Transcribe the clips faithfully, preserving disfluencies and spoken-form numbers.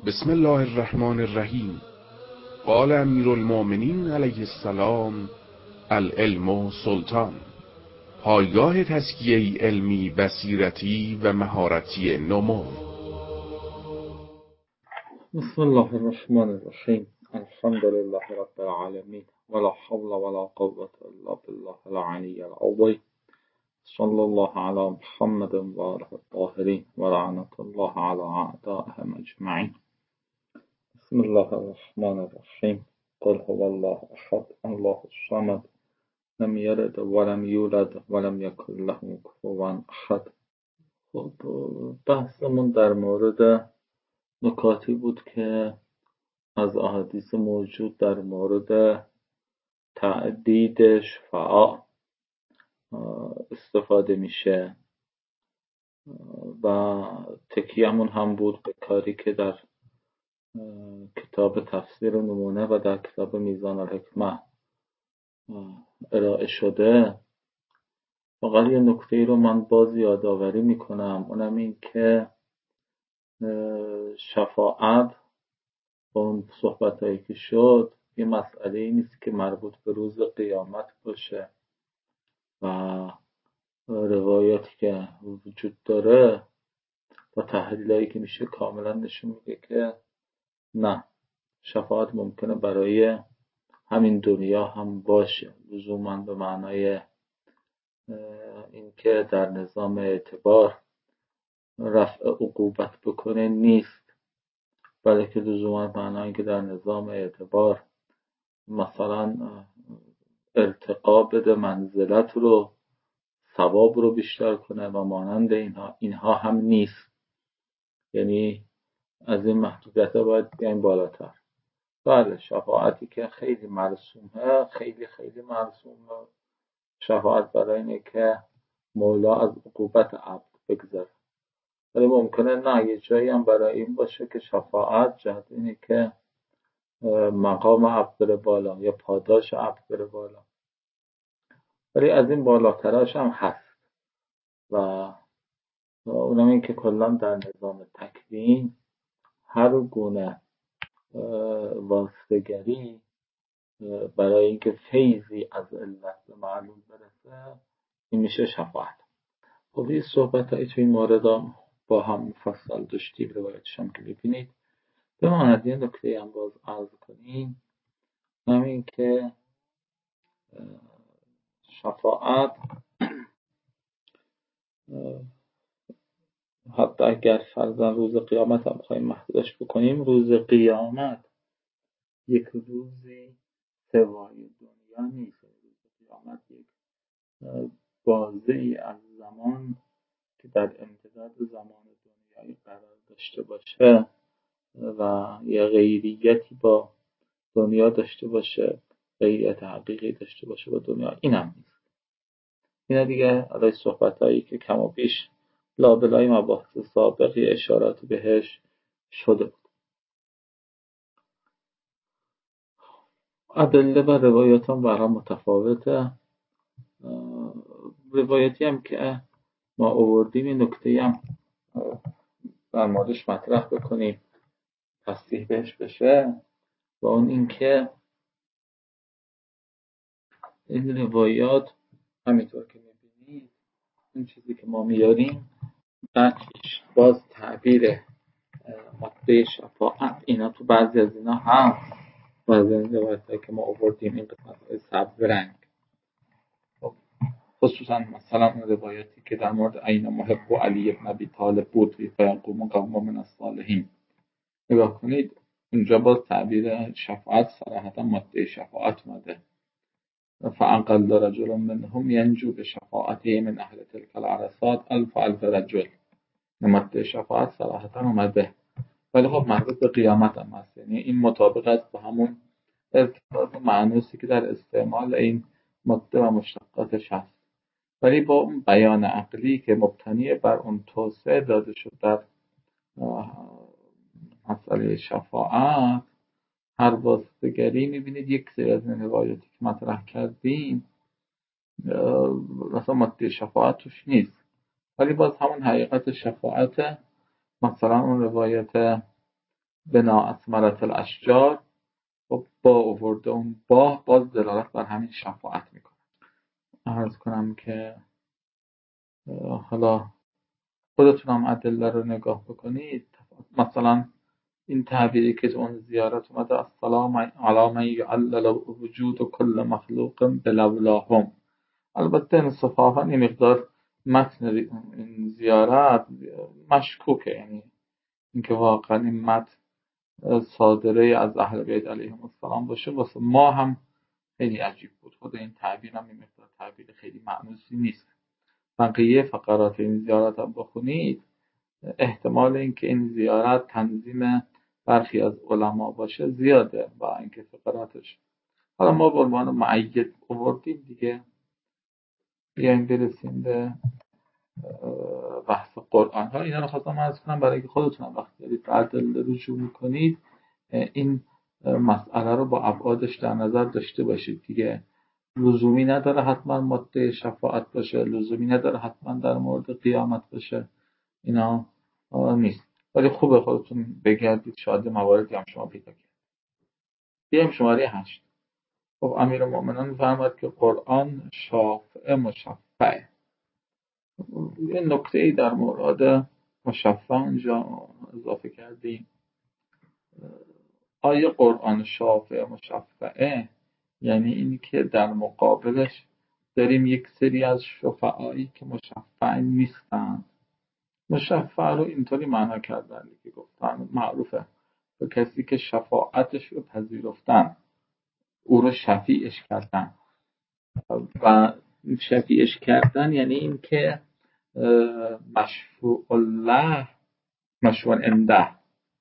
بسم الله الرحمن الرحیم. قال امیر المؤمنین علیه السلام: العلم سلطان. پایگاه تزکیه علمی، بصیرتی و مهارتی نمو. بسم الله الرحمن الرحیم. الحمد لله رب العالمین ولا حول ولا قوة الا بالله العلی العظیم. صلی الله علی محمد و آله الطاهرین و لعنة الله علی اعدائهم اجمعین. بسم الله الرحمن الرحیم. قل هو الله احد الله الصمد لم یلد ولم یولد ولم یکن له کفوا احد. خب بحثمون در مورد نکاتی بود که از احادیث موجود در مورد تعدید شفعاء استفاده میشه و تکیه‌مون هم بود به کاری که در کتاب تفسیر نمونه و در کتاب میزان الحکمه ارائه شده. فقط یه نکته رو من باز یادآوری میکنم، اونم این که شفاعت با اون صحبت هایی که شد یه مسئله ای نیست که مربوط به روز قیامت باشه و روایاتی که وجود داره و تحلیل هایی که میشه کاملا نشون میده که نه، شفاعت ممکنه برای همین دنیا هم باشه، لزوما به معنای اینکه در نظام اعتبار رفع عقوبت بکنه نیست، بلکه لزوما به معنای اینکه در نظام اعتبار مثلا ارتقا بده، منزلت رو، ثواب رو بیشتر کنه و مانند اینها اینها هم نیست. یعنی از این محدودیت باید بیایم بالاتر. بله، شفاعتی که خیلی مرسومه، خیلی خیلی مرسومه، شفاعت برای اینه که مولا از عقوبت عبد بگذره. ولی ممکنه نه، یه جایی هم برای این باشه که شفاعت جهت اینه که مقام عبد بره بالا یا پاداش عبد بره بالا، ولی از این بالاترش هم هست. و اونم این که کلا در نظام تکوین هر گونه واسطه‌گری برای اینکه فیضی از علت به معلوم برسه این میشه شفاعت. خب این صحبت هایی تو این مورد با هم مفصل داشتیم، روایتش هم که ببینید. بماند یه نکته هم باز عرض کنیم، همین که شفاعت حتی اگر فرضاً روز قیامت هم بخوایم محدودش بکنیم، روز قیامت یک روزی سوای دنیا نیست. روز قیامت یک بازه‌ای از زمان که در امتداد زمان دنیایی قرار داشته باشه و یه غیریتی با دنیا داشته باشه، غیریت حقیقی داشته باشه با دنیا، این هم نیست. اینا دیگه علی صحبت هایی که کم و بیش لابلای مباحث سابقی اشارات بهش شده بود. ادله و روایات هم برام متفاوته. روایتی هم که ما آوردیم این نکته هم در موردش مطرح بکنیم، تصریح بهش بشه، و اون این که این روایات همینطور که میبینید این چیزی که ما میاریم بعدش باز تعبیر ماده شفاعت اینا تو بعضی از اینا هست. بعضی از این روایت که ما آوردیم این قسمت های سبز رنگ، خصوصا مثلا اون روایتی که در مورد عین محب و علی ابن ابی طالب بود و فیقوم قوم من الصالحین، نگاه کنید اونجا باز تعبیر شفاعت صراحتا ماده شفاعت اومده. فأقل رجل منهم ینجو به شفاعته من اهل تلک العرصات الف الف رجل. ماده شفاعت صراحتا اومده، ولی خب مربوط به قیامت هم هست. یعنی این مطابق است با همون ارتباط معنوسی که در استعمال این ماده و مشتقاتش هست، ولی با اون بیان عقلی که مبتنی بر اون توسعه داده شد در مسئله شفاعت، هر واسطه‌گری میبینید یک سری از این روایاتی که مطرح کردیم مثلا ماده شفاعت توش نیست، ولی باز همون حقیقت شفاعت. مثلا اون روایت بنا اثمرت الاشجار و با آورده اون با باز دلالت بر همین شفاعت میکنه. عرض کنم که حالا خودتونم ادله رو نگاه بکنید. مثلا این تعبیری که اون زیارت اومده السلام علی من یعلل وجود و کل مخلوق بلولاهم. البته انصافا این مقدار متن این زیارت مشکوکه، یعنی اینکه واقعا این متن صادره از اهل بیت علیهم السلام باشه واسه ما هم خیلی عجیب بود. خود این تعبیر هم این مقدار تعبیر خیلی معنوسی نیست. بقیه فقرات این زیارت هم بخونید، احتمال اینکه این زیارت تنظیم برخی از علما باشه زیاده با اینکه فقراتش حالا ما به عنوان معید آوردیم دیگه. بیایم برسیم به بحث قرآن ها. اینا رو خواستم عرض کنم برای اینکه خودتون وقتی دارید به ادله رجوع میکنید این مسئله رو با ابعادش در نظر داشته باشید دیگه. لزومی نداره حتما ماده شفاعت باشه، لزومی نداره حتما در مورد قیامت باشه، اینا نیست. ولی خوبه خودتون بگردید، شاید مواردی هم شما پیدا کنید. بیایم شماره هشت. خب امیرالمومنین فرمود که قرآن شافع مشفعه. یه نکته ای در مورد مشفع اونجا اضافه کردیم. آیا قرآن شافع مشفعه یعنی این که در مقابلش داریم یک سری از شفعایی که مشفع نیستن؟ مشفع رو اینطوری معنا کردن که گفتن معروفه به کسی که شفاعتش رو پذیرفتن، او رو شفیعش کردن. و شفیعش کردن یعنی این که مشفوع الله مشفوع عنده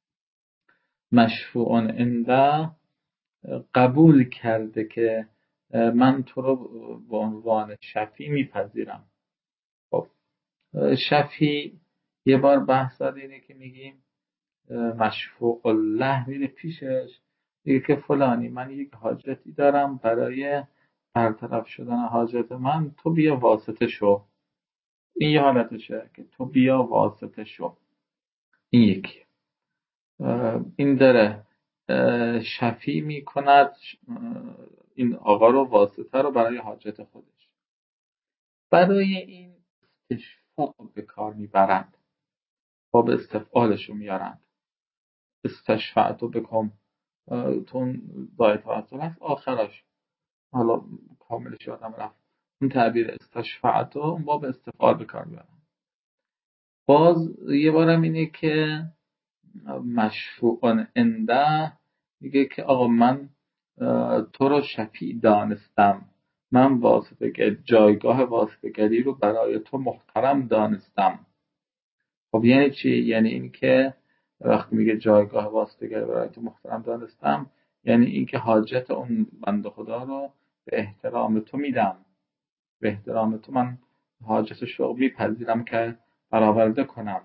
مشفوع عنده قبول کرده که من تو رو به عنوان شفیع میپذیرم. خب شفیع یه بار بحث اینه که میگیم مشفوع الله میره پیشش میگه که فلانی من یک حاجتی دارم، برای برطرف شدن حاجت من تو بیا واسطه شو. این یه حالتشه که تو بیا واسطه شو. این یکی. این داره شفیع میکند این آقا رو واسطه رو برای حاجت خودش. برای این استشفاع به کار میبرند، باب استفعالش رو میارند. استشفعت و بکن تون دایت توسل هست آخرش، حالا کاملش یادم رفت، اون تعبیر استشفعت و اون باب استفعال به کار میبرند. باز یه بارم اینه که مشفوعان عنده میگه که آقا من تو رو شفیع دانستم، من واسطه جایگاه واسطه‌گری رو برای تو محترم دانستم. خب یعنی چی؟ یعنی این که وقتی میگه جایگاه واسطه‌گری برای تو محترم دانستم یعنی این که حاجت اون بنده خدا رو به احترام تو میدم، به احترام تو من حاجتش رو میپذیرم که برآورده کنم.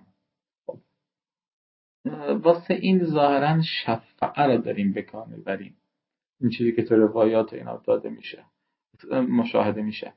واسه این ظاهرا شفاعه رو داریم به کار میبریم. این چیزی که تو روایات اینا داده میشه مشاهده میشه.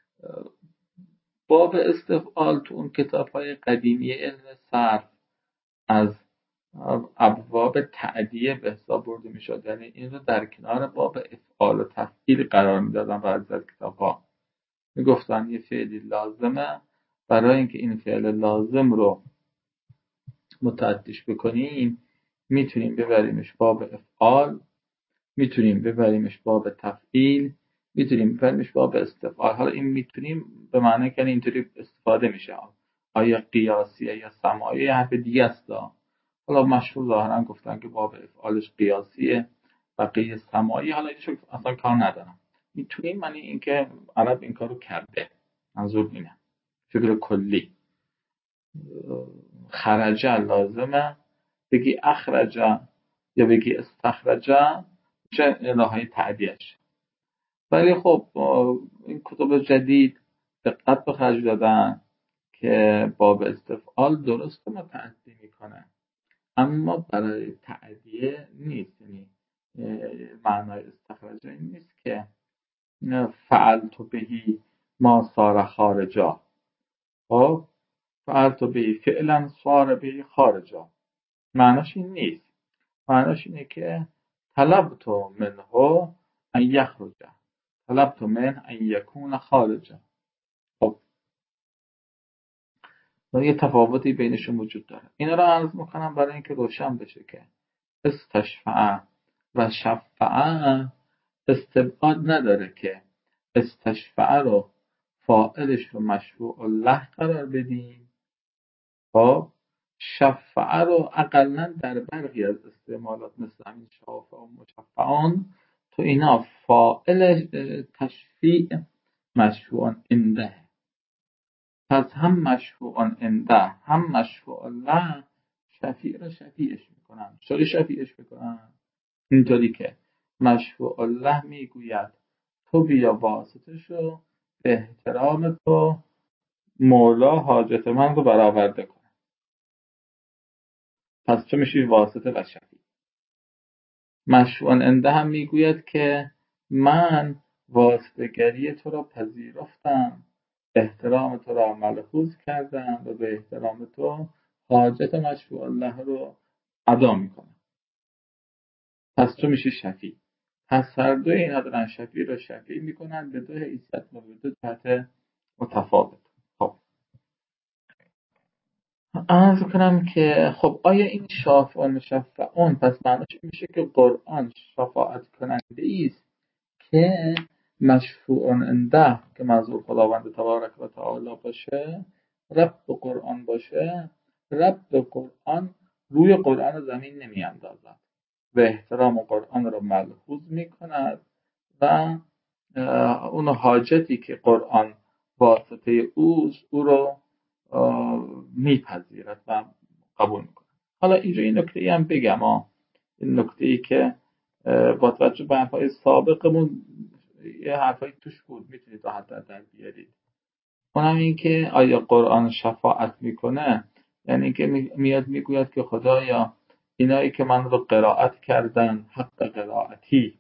باب استفعال تو اون کتاب‌های قدیمی علم صرف از ابواب تعدیه به حساب برده میشد، یعنی این رو در کنار باب افعال و تفعیل قرار میدادن. بعضی از کتاب‌ها میگفتن یه فعلی لازمه، برای اینکه این فعل لازم رو متعدیش بکنیم میتونیم ببریمش باب افعال، میتونیم ببریمش باب تفعیل، میتونیم ببریمش باب استفعال. حالا این میتونیم به معنی که اینطوری استفاده میشه، آیا قیاسیه یا سماعی یا حرف دیگه است. حالا مشهور ظاهرا گفتن که باب افعالش قیاسیه بقیه سماعی، حالا اینشو اصلا کار ندارم. میتونیم معنی این که عرب این کارو کرده، منظور اینه. فکر کلی خرجه لازمه، بگی اخرجه یا بگی استخرجه چه الههای تعدیهش. ولی خب این کتب جدید دقت به خرج دادن که باب استفعال درست متعدی میکنه اما برای تعدیه نیست. یعنی معنای استخرجه این نیست که فعلت بهی ما صار خارجا، خب فعلت بهی فعلا صار بهی خارجا، معناش این نیست. معناش اینه که طلبت منه ان یخرج، طلبت من ان یکون خارجا. خب یه تفاوتی بینشون وجود داره. اینا رو عرض میکنم برای اینکه روشن بشه که استشفع و شفع استبعاد نداره که استشفع رو فاعلش رو مشفوع الله قرار بدیم، خب شفع رو اقلا در برخی از استعمالات مثل همین شافع و مشفعان تو اینا فاعل تشفیع مشفوع عنده، پس هم مشفوع عنده هم مشفوع الله شفیع رو شفیعش میکنن. چطوری شفیعش میکنن؟ اینطوری که مشفوع الله میگوید تو بیا واسطه شو، به احترام تو مولا حاجت من رو برآورده کن. پس تو میشی واسطه و شفیع. مشفوع عنده هم میگوید که من واسطه‌گری تو را پذیرفتم، احترام تو را ملحوظ کردم و به احترام تو حاجت مشفوع الله رو ادا میکنم. پس تو میشی شفیع. پس هر دوی اینا دارن شفیع رو شفیع میکنن به دو حیثیت و به دو جهت متفاوت. خب عرض کنم که خب آیا این شافع و مشفعون پس معناش میشه که قرآن شفاعت کننده است که مشفوع عنده که منظور خداوند تبارک و تعالی باشه، رب قرآن باشه، رب قرآن روی قرآن زمین نمی اندازد، به احترام قرآن رو ملحوظ می کند و اون حاجتی که قرآن واسطه اوست او رو میپذیرد و قبول میکنه. حالا اینجا این نکته هم بگم، این نکته ای که با توجه به حرفای سابقمون یه حرفایی توش بود میتونید راحت در بیارید. اونم این که آیا قرآن شفاعت میکنه؟ یعنی این که میاد میگوید که خدایا اینایی که من رو قرائت کردن حق قرائتی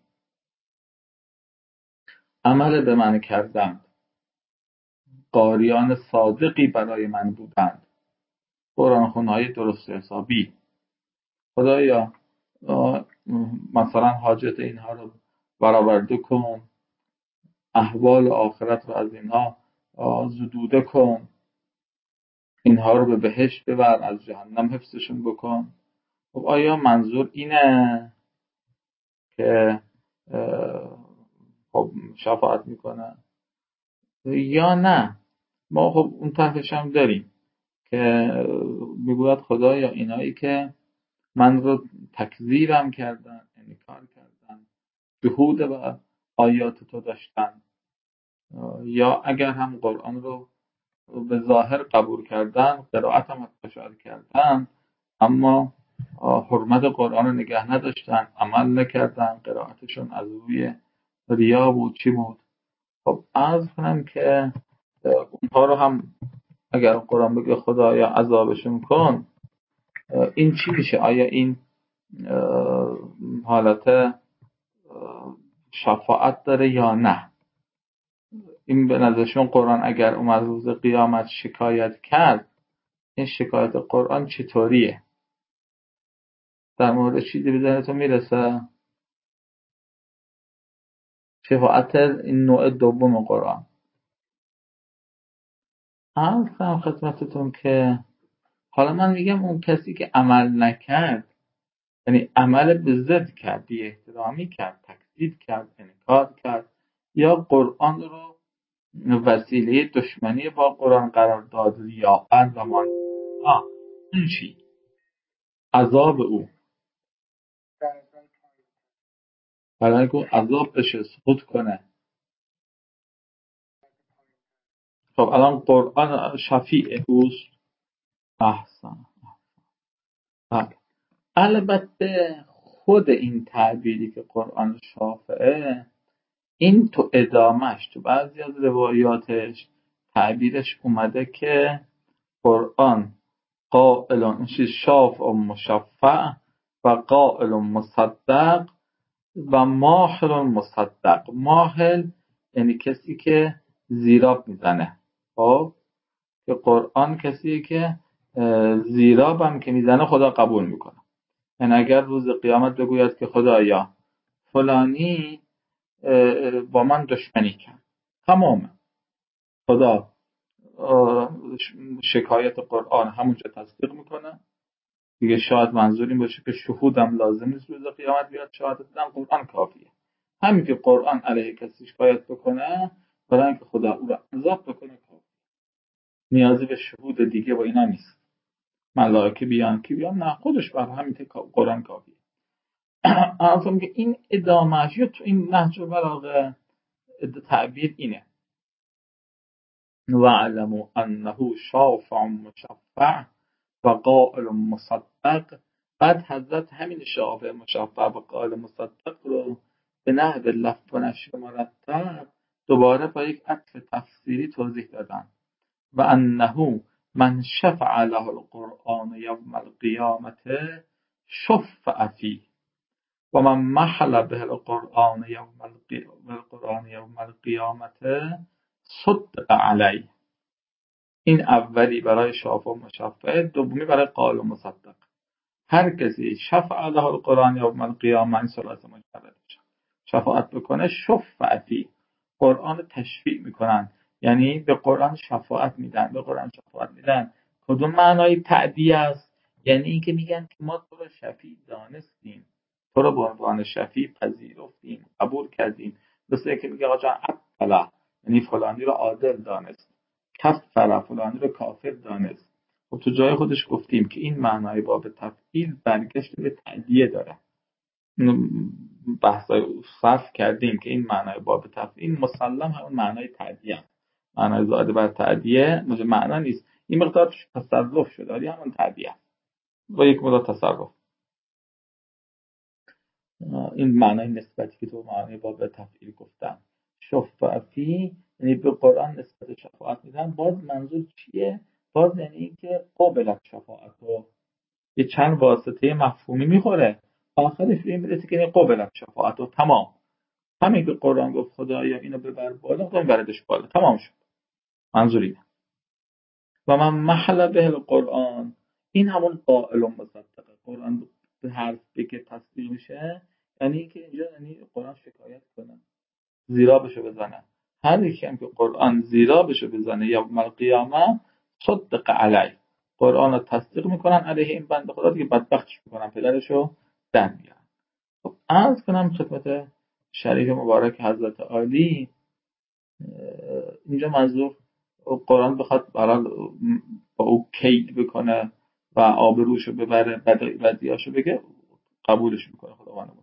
عمل به من کردند، قاریان صادقی برای من بودند، قرآن خونهای درست حسابی، خدایا مثلا حاجت اینها رو برآورده کن، احوال آخرت رو از اینها زدوده کن، اینها رو به بهشت ببر، از جهنم حفظشون بکن. خب آیا منظور اینه که خب شفاعت میکنه یا نه؟ ما خب اون طرفش هم داریم که میگوید خدایا اینایی که من رو تکذیبم کردن، انکار کردن، جهود و آیات تو داشتن، یا اگر هم قرآن رو به ظاهر قبول کردن، قرائت هم حتی کردن، اما حرمت قرآن رو نگه نداشتن، عمل نکردن، قرائتشون از روی ریا بود، چی بود. خب عرض کنم که اونها رو هم اگر قرآن بگه خدایا عذابشون کن، این چی میشه؟ آیا این حالت شفاعت داره یا نه؟ این به نظرشون قرآن اگر اومد روز قیامت شکایت کرد، این شکایت قرآن چطوریه؟ در مورد چیزی به ذهنتون میرسه؟ شفاعت این نوع دوم قرآن. عرض کنم خدمتتون که حالا من میگم اون کسی که عمل نکرد، یعنی عمل به ضد کرد، بی احترامی کرد، تکذیب کرد، انکار کرد، یا قرآن رو وسیله دشمنی با قرآن قرار داد، ریاء و مان آه اون چی؟ عذاب او برای که عذاب بشه، سقوط کنه. خب الان قرآن شفیع اوست. احسن. بله. البته خود این تعبیری که قرآن شافعه، این تو ادامش تو بعضی از روایاتش تعبیرش اومده که قرآن قائل شاف و مشفع و قائل مصدق و ماهل مصدق. ماهل یعنی کسی که زیراب میزنه. خب که قرآن کسی که زیراب هم که میزنه خدا قبول میکنه. یعنی اگر روز قیامت بگوید که خدایا فلانی با من دشمنی کرد، تمامه، خدا شکایت قرآن همونجا تصدیق میکنه دیگه. شاید منظور این باشه که شهودم لازم نیست روز قیامت بیاد شهادت بدن، قرآن کافیه. همین که قرآن علیه کسی شکایت بکنه برای اینکه خدا او را عذاب بکنه کافیه، نیازی به شهود دیگه با اینا نیست. ملائکه بیان کی بیان، نه، خودش بر همین که قرآن کافیه. اصلا که این ادامهش یا تو این نهج البلاغه تعبیر اینه: وَاعْلَمُوا أَنَّهُ شَافِعٌ مُشَفَّعٌ و قائل مصدق. بعد حضرت همین شافع مشفع و قائل مصدق رو به نحو لفظ و نشر مرتب دوباره با یک عطف تفسیری توضیح دادن: و انه من شفع له القرآن یوم القیامت شفع فیه و من محل به القرآن یوم القرآن یوم القیامت صدق علیه. این اولی برای شافع و مشفع، دومی برای قائل و مصدق. هر کسی شفع له القرآن یوم القیامه این ثلاثه مجرد شفاعت بکنه، شفع فیه، قرآن تشفیع میکنن، یعنی به قرآن شفاعت میدن، به قرآن شفاعت میدن. کدوم معنای تعدیه است؟ یعنی اینکه میگن که ما تو رو شفیع دانستیم، تو رو به عنوان شفیع پذیرفتیم، قبول کردیم. مثل که میگه آقا جان عدل، یعنی فلانی رو عادل دانست، کفر فلانی رو کافر دانست. خب تو جای خودش گفتیم که این معنای باب تفعیل برگشت به تعدیه داره. بحثای صرف کردیم که این معنای باب تفعیل مسلم همون معنای تعدیه است. معنای زاده بر تعدیه مجه معنا نیست، این مقدار تصرف شده ولی همون تعدیه است با یک مقدار تصرف. این معنای نسبتی که تو معنای باب تفعیل گفتم شفع فی، یعنی به قرآن نسبت شفاعت میدن. باز منظور چیه؟ باز یعنی این که قابلت شفاعت رو یه چند واسطه مفهومی میخوره، آخرش این میرسه که این قابلت شفاعت رو تمام. همین که قرآن گفت خدایا اینو ببر بالا، خدا میبردش بالا، تمام شد. منظور اینه. و من محل به القرآن، این همون قائل و مصدقه. قرآن به حرف که تصدیق میشه، یعنی که اینجا یعنی قرآن شکایت کنه، زیرا بشه بزنه. هر یکی هم که قرآن زیرا بشه بزنه یوم القیامه صدق علی، قرآن رو تصدیق میکنن علیه این بنده خدا دیگه، بدبختش میکنن، پدرشو در میارن. خب عرض کنم خدمت شریف مبارک حضرت عالی، اینجا منظور قرآن بخواد برای با او کید بکنه و آبروشو ببره، بدیاشو بگه، قبولش میکنه خداوند متعال.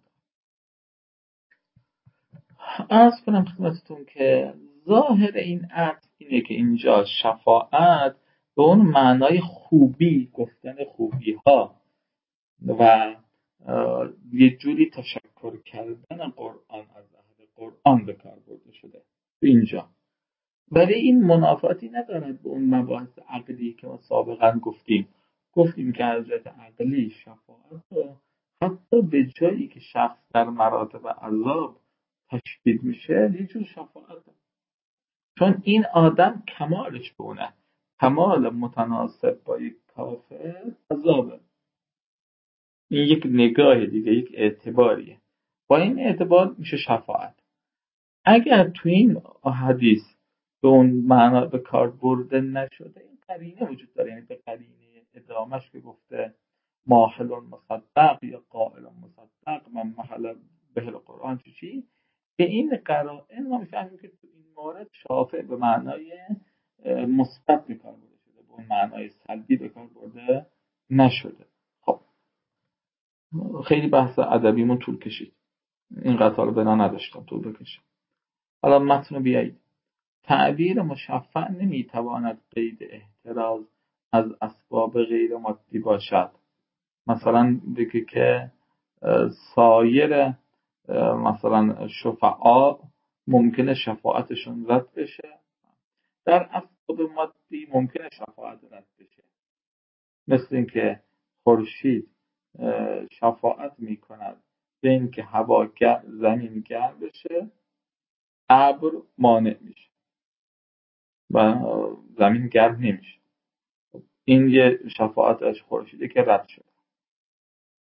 عرض کنم خدمتتون که ظاهر این عطف اینه که اینجا شفاعت به اون معنای خوبی، گفتن خوبی ها و یه جوری تشکر کردن قرآن از اهل قرآن به کار برده شده اینجا، ولی این منافاتی ندارد به اون مباحث عقلی که ما سابقا گفتیم. گفتیم که حضرت عقلی شفاعت رو حتی به جایی که شخص در مراتب عذاب تشدید میشه یه جور شفاعت، چون این آدم کمالش به اونه، کمال متناسب با یک کافر عذابه. این یک نگاه دیگه، یک اعتباریه، با این اعتبار میشه شفاعت. اگر تو این حدیث به اون معنا به کار برده نشده، این قرینه وجود داره، یعنی به قرینه ادامش که گفته ماحل مصدق یا قائل مصدق من محل به القرآن چی چی، به این قرائن ما میفهمیم که تو این مورد شافع به معنای مثبت به کار برده شده، به اون معنای سلبی به کار برده نشده. خب خیلی بحث ادبیمون طول کشید، این قطعه رو بنا نداشتم طول بکشم. حالا متن بیایید. تعبیر مشفع نمیتواند قید احتراز از اسباب غیر مادی باشد. مثلا بگه که سایر مثلا شفعا ممکنه شفاعتشون رد بشه، در اسباب مادی ممکنه شفاعت رد بشه. مثل اینکه خورشید شفاعت میکند به اینکه هوا زمین گرم بشه، ابر مانع میشه و زمین گرم نمیشه. این یه شفاعت از خورشیده که رد شد.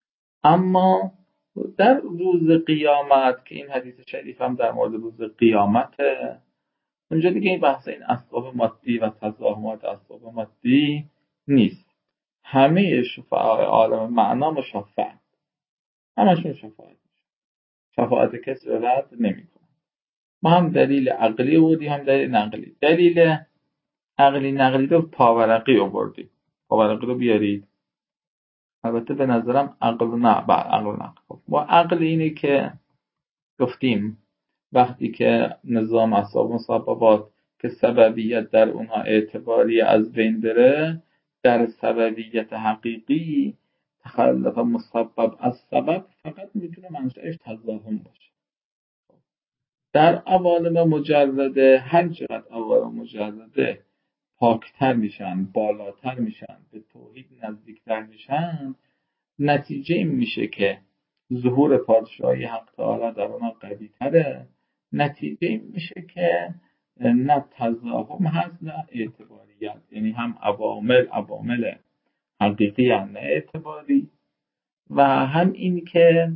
اما در روز قیامت که این حدیث شریف هم در مورد روز قیامته، اونجا دیگه این بحث این اسباب مادی و تزاحمات اسباب مادی نیست. همه شفعاء عالم معنا مشفع، همشون شفاعت شفاعت کسی رو رد نمی‌کنه. ما هم دلیل عقلی آوردیم هم دلیل نقلی. دلیل عقلی نقلی رو پاورقی آوردیم. پاورقی رو بیارید. البته به نظرم عقل نه با عقل نقل. با عقل اینه که گفتیم وقتی که نظام اسباب مسببات که سببیت در اونها اعتباری از بین بره، در سببیت حقیقی تخلف مسبب از سبب فقط میتونه منشأش تضاهم باشه. در عوالم مجرده هر چقدر عوالم مجرده پاکتر میشن، بالاتر میشن، به توحید نزدیکتر میشن، نتیجه این میشه که ظهور پادشاهی حق تعالی در اونها قوی تره. نتیجه این میشه که نه تضاهم هست نه اعتباریت، یعنی هم عوامل عوامل حقیقی هم نه اعتباری و هم این که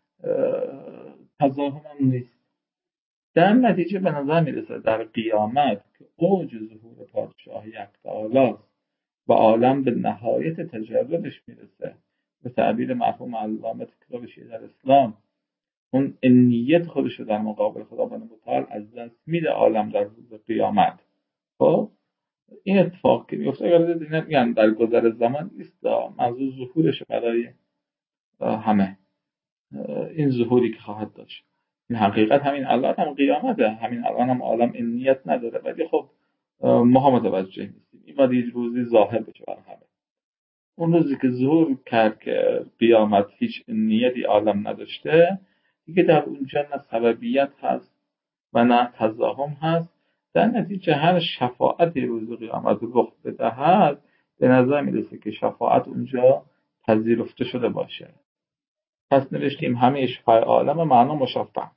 تضاهم هم نیست. در نتیجه به نظر میرسه در قیامت که اوج ظهور پادشاهی حق تعالی و عالم به نهایت تجردش میرسه، به تعبیر مرحوم علامه کتاب شیعه در اسلام اون انیت خودش رو در مقابل خداوند متعال از دست میده عالم در روز قیامت. خب این اتفاق که میفته اگر دیدین میگن در گذر زمان نیست، منظور ظهورش برای همه، این ظهوری که خواهد داشت. این حقیقت همین الان هم قیامته، همین الان هم عالم انیت نداره، ولی خب ما هم متوجه نیستیم. این باید یه روزی ظاهر بشه برای همه. اون روزی که ظهور کرد که قیامت هیچ نیتی عالم نداشته، دیگه در اونجا نه سببیت هست و نه تضاهم هست. در نتیجه هر شفاعتی روز قیامت رخ بدهد به نظر میرسه که شفاعت اونجا پذیرفته شده باشه. پس نوشتیم همه شفاعت عالم معنا مشفع.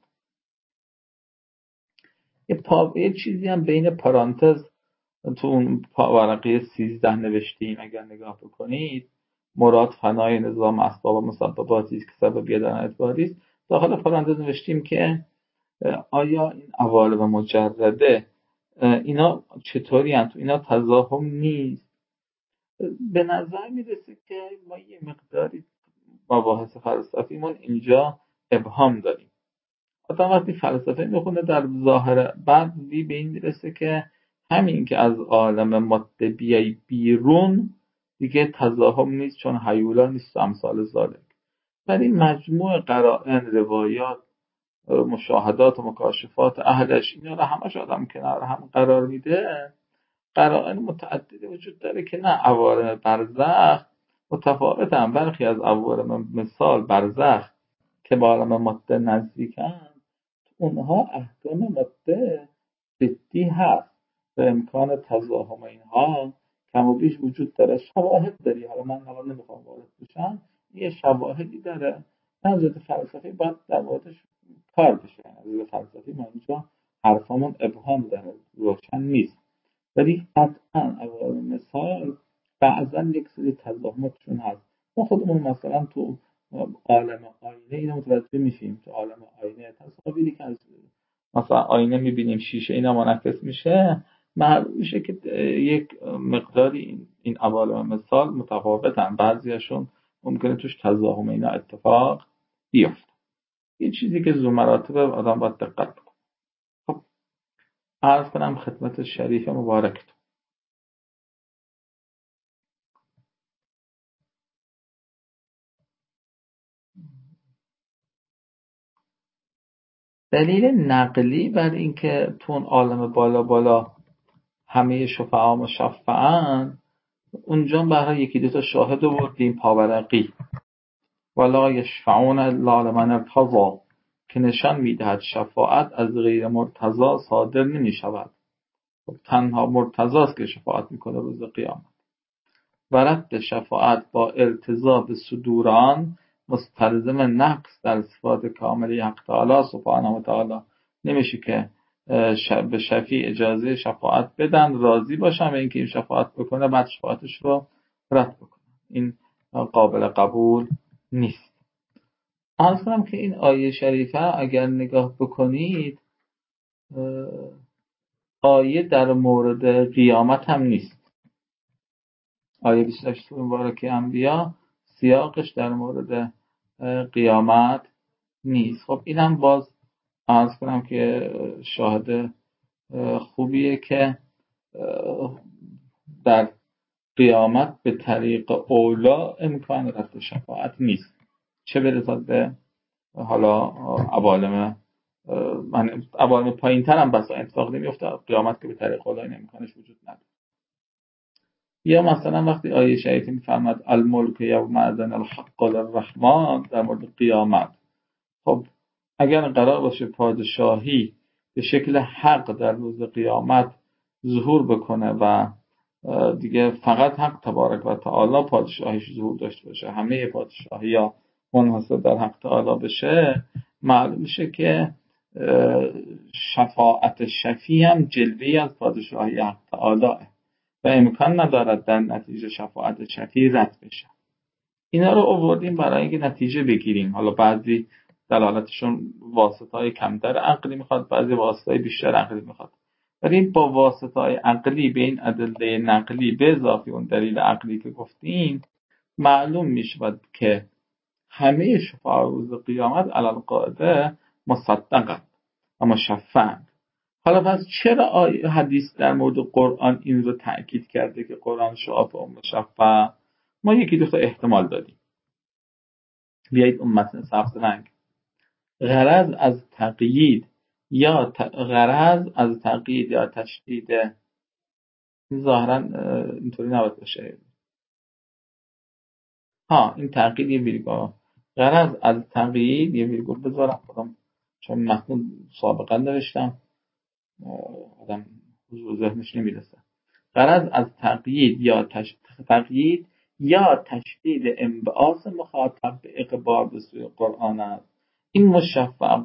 یه, پا... یه چیزی هم بین پارانتز تو اون ورقه سیزده نوشتیم، اگر نگاه بکنید مراد فنای نظام اسباب و مسبباتی است که سببیت در اعتباری است. داخل پرانتز نوشتیم که آیا این عوالم مجرده اینا چطوری هستند؟ اینا تضاهم نیست؟ به نظر میرسه که ما یه مقداری مباحث فلسفیمون اینجا ابهام داریم. آدم وقتی فلسفه میخونه در ظاهر بعد وی به این میرسه که همین که از عالم ماده بیای بیرون دیگه تضاهم نیست، چون هیولا نیست و امثال ذالک. ولی مجموع قرائن، روایات، مشاهدات و مکاشفات اهلش اینا رو همش آدم کنار هم قرار میده، قرائن متعددی وجود داره که نه عوالم برزخ متفاوتن. برخی از عوالم مثال برزخ که با عالم ماده نزدیکن، اونها احکام ماده جدی هست و امکان تضاهم اینها کم و بیش وجود داره. شواهد داری، حالا من حالا نمیخوام وارد بشم، یه شواهدی داره. نظرت فلسفی باید در موردش کار بشه. نظرت فلسفی ما اینجا حرفامون ابهام داره، روشن نیست، ولی قطعا عوالم مثال بعضا یک سری تضاهماتشون هست. ما خودمون مثلا تو عالم آینه اینو متوجه میشیم. تو عالم آینه تصاویری که از مثلا آینه میبینیم، شیشه اینا منعکس میشه، معلوم میشه که یک مقداری این عوالم مثال متفاوتن. بعضیاشون ممکنه توش تضاهم اینا اتفاق بیفته. این چیزی که زو مراتب آدم باید دقت کنه. خب عرض کنم خدمت شریف مبارکتون. دلیل نقلی بر اینکه تو اون عالم بالا بالا همه شفعا مشفعن، اونجا برای یکی دو تا شاهد آوردیم. پاورقی ولا یشفعون الا لمن ارتضی که نشان میدهد شفاعت از غیر مرتضی صادر نمی شود. تنها مرتضی است که شفاعت میکنه روز قیامت. و رد شفاعت با ارتضا به صدوران مستلزم نقص در صفات کاملی حق تعالی سبحانه و تعالی. نمیشه که به شفیع اجازه شفاعت بدن، راضی باشن و اینکه این شفاعت بکنه بعد شفاعتش رو رد بکنه. این قابل قبول نیست. عرض کنم که این آیه شریفه اگر نگاه بکنید آیه در مورد قیامت هم نیست. آیه بیست و هشت مبارکه انبیا سیاقش در مورد قیامت نیست. خب اینم باز عرض کنم که شاهد خوبیه که در قیامت به طریق اولا امکان رفع شفاعت نیست، چه برسد به حالا عوالم من عوالم پایین تر هم بسا اتفاق نمیفته، قیامت که به طریق اولا این امکانش وجود نداره. یا مثلا وقتی آیه شریفه میفرماد الملک یوم اذن الحق للرحمن در مورد قیامت، خب اگر قرار باشه پادشاهی به شکل حق در روز قیامت ظهور بکنه و دیگه فقط حق تبارک و تعالی پادشاهیش ظهور داشته باشه، همه پادشاهی یا منحصر در حق تعالی بشه، معلوم میشه که شفاعت شفیع هم جلوه‌ای از پادشاهی حق تعالی و امکان ندارد در نتیجه شفاعت شفیع رد بشه. اینا رو آوردیم برای اینکه نتیجه بگیریم. حالا بعضی دلالتشون واسطه‌های کمتر عقلی میخواد، بعضی واسطه‌های بیشتر عقلی میخواد، ولی با واسطه‌های عقلی به این ادله نقلی به اضافه اون دلیل عقلی که گفتیم معلوم میشود که همه شفاعت روز قیامت علی القاعده مصدقند و مشفعند. حالا پس چرا حدیث در مورد قرآن این رو تأکید کرده که قرآن شافع و مشفع؟ ما یکی دو تا احتمال دادیم. بیایید اون متن سبز رنگ. غرض از تقیید یا ت... غرض از تقیید یا تشدید، ظاهرا اینطوری نباید باشه. ها این تقیید یه ویرگول، غرض از تقیید یه ویرگول بذارم خودم چون متن سابقا نوشتم آدم حضور ذهنش نمیرسه. غرض از تقیید یا تش... تقیید یا تشدید انبعاث مخاطب به اقبال به سوی قرآن است. این مشفع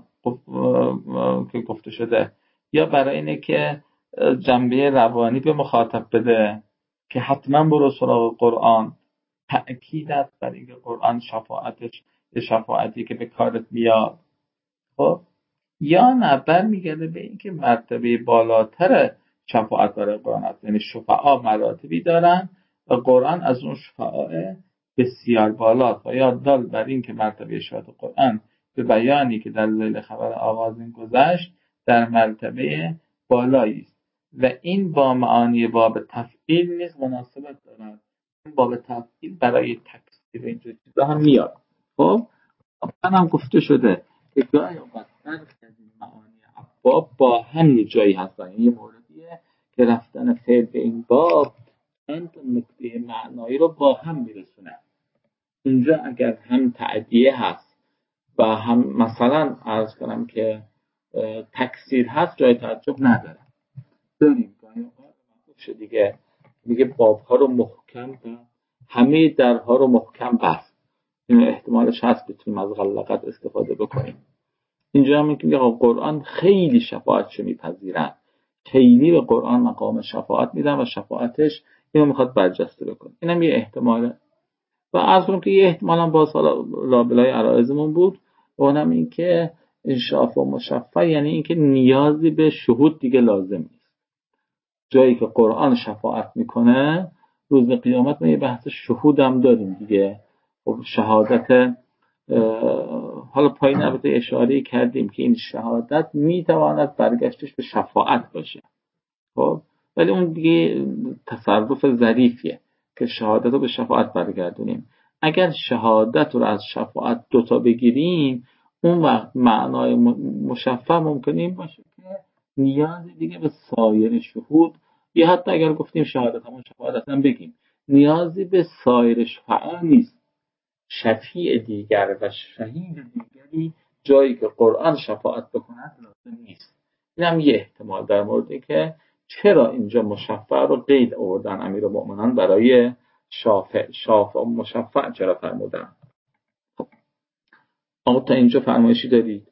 که گفته شده یا برای اینه که جنبه روانی به مخاطب بده که حتما برو سراغ قرآن، تأکید است بر اینکه قرآن شفاعتش یه شفاعتی که به کارت میاد. خب یا نه برمیگرده به اینکه مرتبه بالاتر شفاعت برای قرآن است، یعنی شفعا مراتبی دارن و قرآن از اون شفعا بسیار بالاست و یا دال بر این که مرتبه شفاعت قرآن به بیانی که در ذیل خبر آغازین گذشت در مرتبه بالایی است و این با معانی باب تفعیل نیز مناسبت دارد. این باب تفعیل برای تکثیر اینجور چیزا هم میاد. خب من هم گفته شده که گاهی اوقات فرق از این معانی باب با هم یه جایی هستن، یه موردیه که رفتن فعل به این باب چند نکته معنایی رو با هم میرسونه. اینجا اگر هم تعدیه هست و هم مثلا عرض کنم که تکثیر هست جای تعجب نداره. داریم گاهی اوقات شده دیگه میگه بابها رو محکم و همه درها رو محکم بست. این احتمالش هست بتونیم از غلقت استفاده بکنیم. اینجا هم میگه قرآن خیلی شفاعتشو میپذیرن، خیلی به قرآن مقام شفاعت میدن و شفاعتش اینو میخواد برجسته بکنه. اینم یه احتماله و عرض کنم که یه احتمال هم باز حالا لابلای عرائزمون بود و اونم این که شافع و مشفع یعنی این که نیازی به شهود دیگه لازم نیست. جایی که قرآن شفاعت میکنه روز قیامت ما یه بحث شهود هم داریم دیگه. خب شهادت حالا پایین البته اشاره کردیم که این شهادت میتواند برگشتش به شفاعت باشه. خب ولی اون دیگه تصرف ظریفیه که شهادت رو به شفاعت برگردونیم. اگر شهادت رو از شفاعت دوتا بگیریم اون وقت معنای مشفع ممکنه این باشه که نیازی دیگه به سایر شهود یا حتی اگر گفتیم شهادت همون شفاعت هم بگیم نیازی به سایر شفاعت نیست. شفیع دیگر و شهید دیگری جایی که قرآن شفاعت بکند لازم نیست. این هم یه احتمال در موردی که چرا اینجا مشفع رو قید آوردن امیرالمؤمنین برای شافع شافع و مشفع چرا فرمودن. خب آقا تا اینجا فرمایشی دارید؟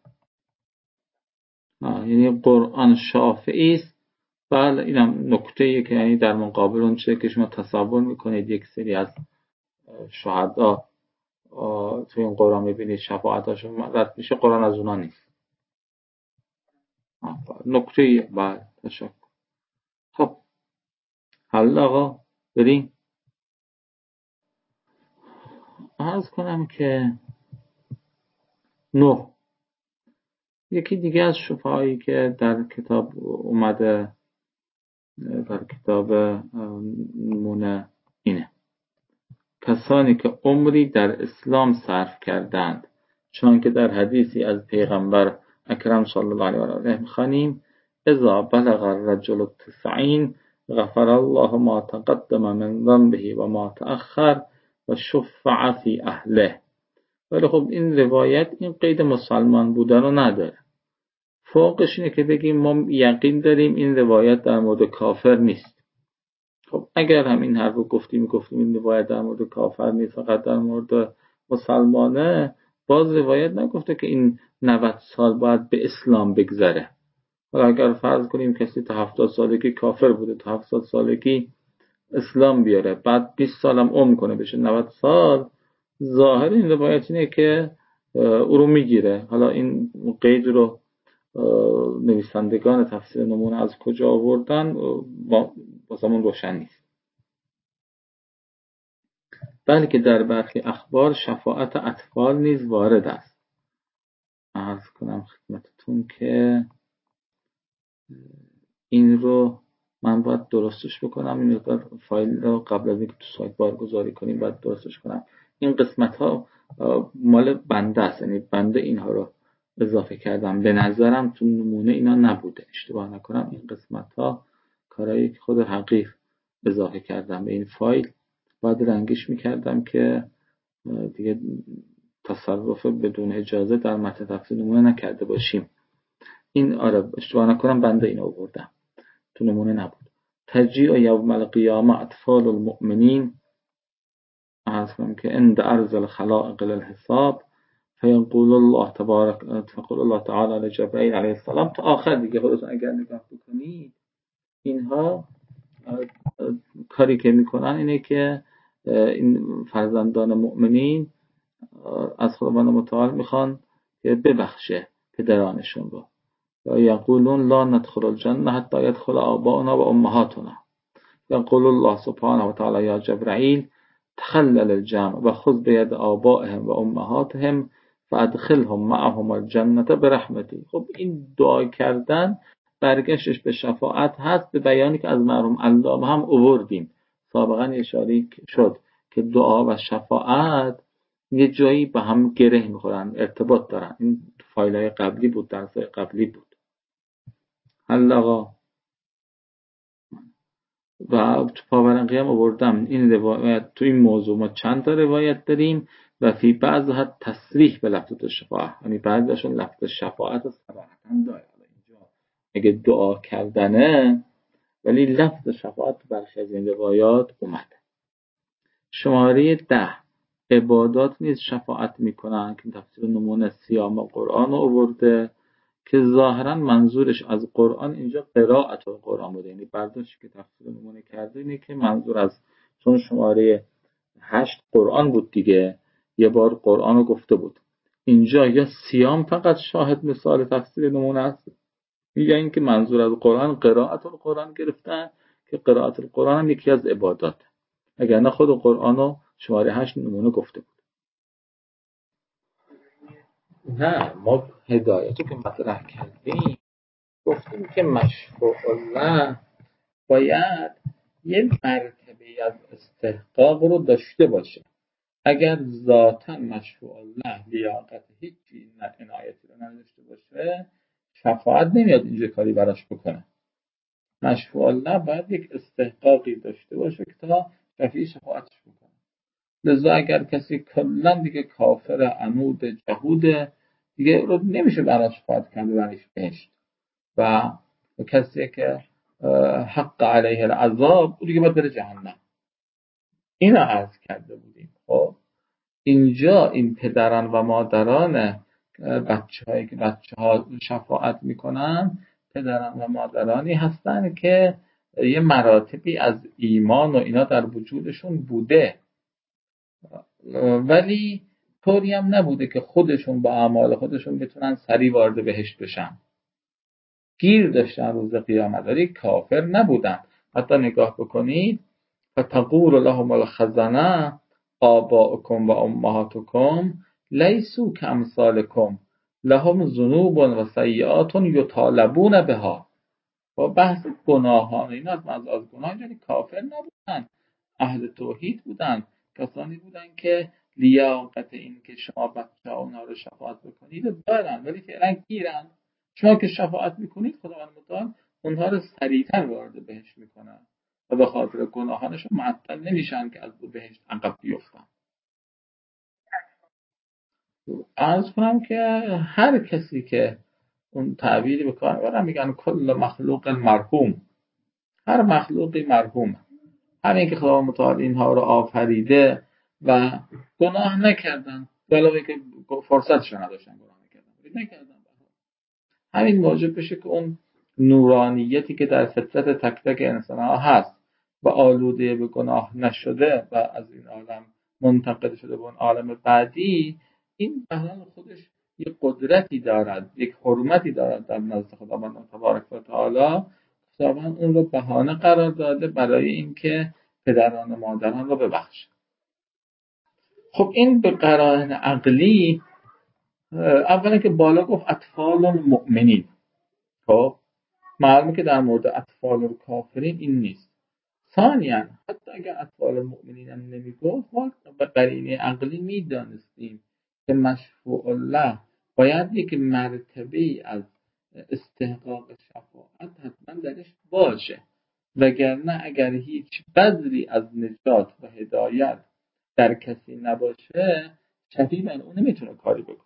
یعنی قرآن شافعی است. بله اینم نکته‌ایه که یعنی در مقابل اون چه که شما تصور میکنید یک سری از شهدا توی این قرآن میبینید شفاعتاشون رد میشه، قرآن از اونا نیست. نکته بعد تشکر. خب حالا آقا بریم عرض کنم که نه یکی دیگه از شفاهایی که در کتاب اومده، در کتاب نمونه اینه: کسانی که عمری در اسلام صرف کردند، چون که در حدیثی از پیغمبر اکرم صلی الله علیه و آله می‌خوانیم: اذا بلغ الرجل التسعین غفر الله ما تقدم من ذنبه و ما تأخر و شفع فی اهله. ولی خب این روایت این قید مسلمان بودن رو نداره. فوقش اینه که بگیم ما یقین داریم این روایت در مورد کافر نیست. خب اگر هم این حرف رو گفتیم گفتیم این روایت در مورد کافر نیست، فقط در مورد مسلمانه، باز روایت نگفته که این نود سال باید به اسلام بگذره. حالا اگر فرض کنیم کسی تا هفتاد سالگی کافر بوده، تا هفتاد سالگی اسلام بیاره، بعد بیست سالم عمر کنه بشه نود سال، ظاهر این روایت اینه که او رو میگیره. حالا این قید رو نویسندگان تفسیر نمونه از کجا آوردن واسمون روشن نیست. بلکه در برخی اخبار شفاعت اطفال نیز وارد است. عرض کنم خدمتتون که این رو من باید درستش بکنم، این مقدار فایل رو قبل از اینکه تو سایت بارگذاری کنیم باید درستش کنم. این قسمت ها مال بنده است، یعنی بنده اینها رو اضافه کردم، به نظرم تو نمونه اینا نبوده، اشتباه نکنم این قسمت ها کارهایی که خود حقیق اضافه کردم به این فایل، باید رنگش میکردم که دیگه تصرف بدون اجازه در متن تفسیر نمونه نکرده باشیم. این آره اشتباه نکنم بنده اینو آوردم، تو نمونه نبود. تجیع یوم القیامه اطفال المؤمنین، عرض کنم که عند عرض الخلائق للحساب فیقول الله تبارک فقول الله تعالی لجبرائیل علیه السلام تا آخر دیگه. خودتون اگر نگاه بکنید اینها کاری که میکنن اینه که این فرزندان مؤمنین از خداوند متعال میخوان که ببخشه پدرانشون رو. یا یقولون لا ندخل الجنه حتی يدخل آباؤنا و امهاتنا. یقول الله سبحانه و تعالی یا جبرائیل تخلل الجمع و خذ بید آبائهم و امهاتهم فادخلهم معهم الجنه برحمتی. خب این دعا کردن برگشتش به شفاعت هست، به بیانی که از مرحوم علامه هم آوردیم سابقا اشاره شد که دعا و شفاعت یه جایی به هم گره میخورن، ارتباط دارن. این فایل‌های قبلی بود، درس‌های قبلی بود. حالا آقا و تو پاورقی هم آوردم این روایت. تو این موضوع ما چند تا روایت داریم و فی بعضها تصریح به لفظ شفاعت، یعنی بعضیشون لفظ شفاعت صراحتاً داره. اینجا اگه دعا کردنه ولی لفظ شفاعت برخی از این روایات اومده. شماره ده عبادات نیز شفاعت میکنن که تفسیر نمونه سیام قرآن آورده که ظاهرا منظورش از قرآن اینجا قرائت القرآن بوده، یعنی برداشتی که تفسیر نمونه کرده اینه که منظور از چون شماره هشت قرآن بود دیگه، یه بار قرآن رو گفته بود، اینجا یا سیام فقط شاهد مثال تفسیر نمونه است یا این که منظور از قرآن قرائت القرآن گرفتن که قرائت القرآن هم یکی از عبادات، اگر نه خود قرآن رو شماره هشت نمونه گفته بود. نه ما هدایتو که مطرح کردیم گفتیم که مشفوع الله باید یه مرتبه از استحقاق رو داشته باشه. اگر ذاتا مشفوع الله لیاقت هیچی عنایتی رو نداشته باشه شفاعت نمیاد اینجا کاری براش بکنه. مشفوع الله باید یک استحقاقی داشته باشه که تا شفیع شفاعتش بکنه. لذا اگر کسی کلا دیگه کافر عنود جهوده دیگه رو نمیشه براش شفاعت کنه برش بهشت، و کسی که حق علیه العذاب او دیگه باید بره جهنم. اینو عرض کرده بودیم. خب اینجا این پدران و مادران بچه هایی که بچه ها شفاعت میکنن پدران و مادرانی هستن که یه مراتبی از ایمان و اینا در وجودشون بوده، ولی طوری هم نبوده که خودشون با اعمال خودشون بتونن سریع وارد بهشت بشن. گیر داشتن روز قیامت، ولی کافر نبودن. حتی نگاه بکنید فتقول لهم الخزنه آباؤکم و امهاتکم لیسوا کامثالکم لهم ذنوب و سیئات یطالبون بها. با بحث گناهان اینا از از گناه، یعنی کافر نبودن، اهل توحید بودن، کسانی بودن که لیاقت این که شما بچه ها اونها رو شفاعت بکنید دارن، ولی فعلا گیرن. شما که شفاعت میکنید خداوند متعال اونها رو سریعتر وارد بهشت میکنن و به خاطر گناهانشون معطل نمیشن که از بهشت عقب بیفتن. عرض کنم که هر کسی که اون تعبیری به کار میبرن میگن کل مخلوق مرحوم، هر مخلوقی مرحومه. همین که خداوند متعال اینها رو آفریده و گناه نکردن، علاوه که فرصتش نداشتن گناه نکردن نکردن همین واجب بشه که اون نورانیتی که در فطرت تک تک انسان ها هست و آلوده به گناه نشده و از این عالم منتقل شده به اون عالم بعدی، این بهران خودش یک قدرتی دارد، یک حرمتی دارد در نزد خداوند تبارک و تعالی. خداوند اون رو بهانه قرار داده برای اینکه پدران و مادران رو ببخشه. خب این به قرائن عقلی، اولا که بالا گفت اطفال المؤمنین، خب معلومه که در مورد اطفال و کافرین این نیست. ثانیاً حتی اگر اطفال المؤمنین هم نمیگفت، ما به قرینه عقلی میدانستیم که مشفوع الله باید یک مرتبه از استحقاق شفاعت حتما درش باشه، وگرنه اگر هیچ بذری از نجات و هدایت در کسی نباشه، شفیع بر اون نمیتونه کاری بکنه.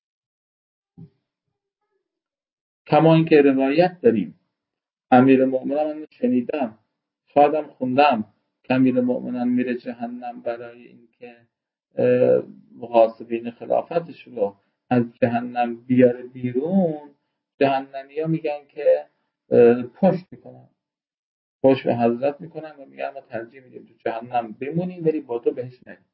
کما اینکه روایت داریم امیر مؤمنان، من شنیدم شایدم خوندم که امیر مؤمنان میره جهنم برای اینکه غاصبین خلافتش رو از جهنم بیاره بیرون. جهنمی ها میگن که پشت میکنن، پشت به حضرت میکنن و میگن ما ترجیح میدیم تو جهنم بمونیم ولی با تو بهش نریم.